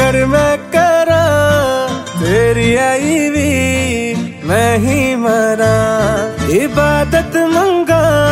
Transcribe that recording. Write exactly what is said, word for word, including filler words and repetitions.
जिकर मैं करा तेरी आई भी मैं ही मरा। इबादत मंगा